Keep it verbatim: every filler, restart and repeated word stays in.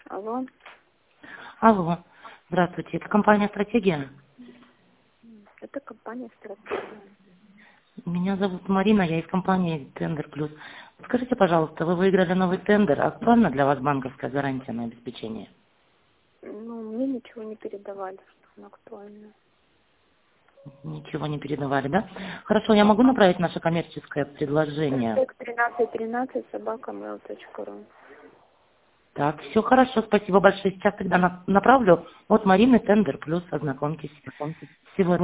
Алло. Алло. Здравствуйте. Это компания «Стратегия». Это компания «Стратегия». Меня зовут Марина, я из компании «Тендер Плюс». Скажите, пожалуйста, вы выиграли новый тендер. Актуальна для вас банковская гарантия на обеспечение? Ну, мне ничего не передавали, что она актуальна. Ничего не передавали, да? Хорошо, я могу направить наше коммерческое предложение? тринадцать тринадцать собака mail точка ру. Так, все хорошо, спасибо большое. Сейчас тогда на- направлю от Марины «Тендер Плюс». Ознакомьтесь. Всего